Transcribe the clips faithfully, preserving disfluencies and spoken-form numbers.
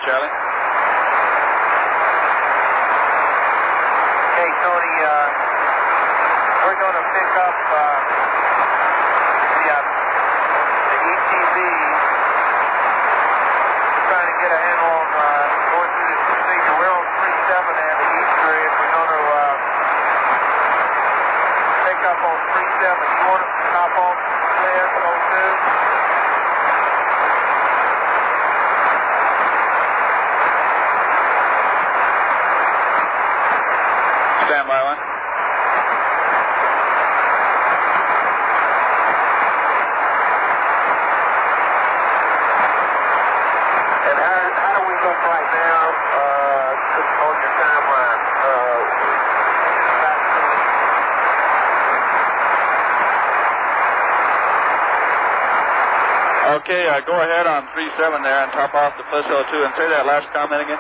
Charlie. Okay, Tony, uh, we're going to pick up uh, the, uh, the E T V. We're trying to get a handle on uh, going through this procedure. We're on three seven and the east grid. We're going to uh, pick up on three seven. You want us to top off there, so too? Stand by one. And how, how do we look right now uh, on your timeline? Uh, Okay, uh, go ahead on three seven there and top off the plus oh two and say that last comment again.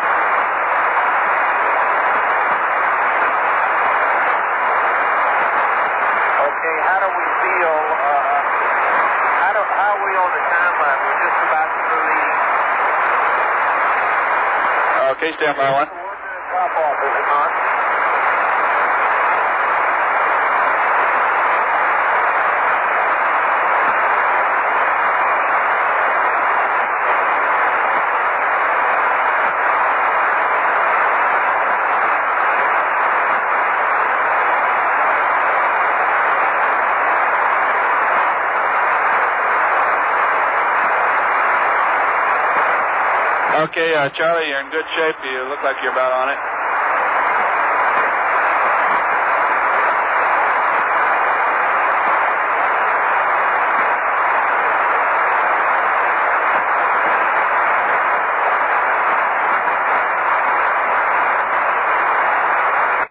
Okay, how do we feel? Uh, how, do, how are we on the timeline? We're just about to leave. Okay, stand by one. Top off, is it not? Okay, uh, Charlie, you're in good shape. You look like you're about on it.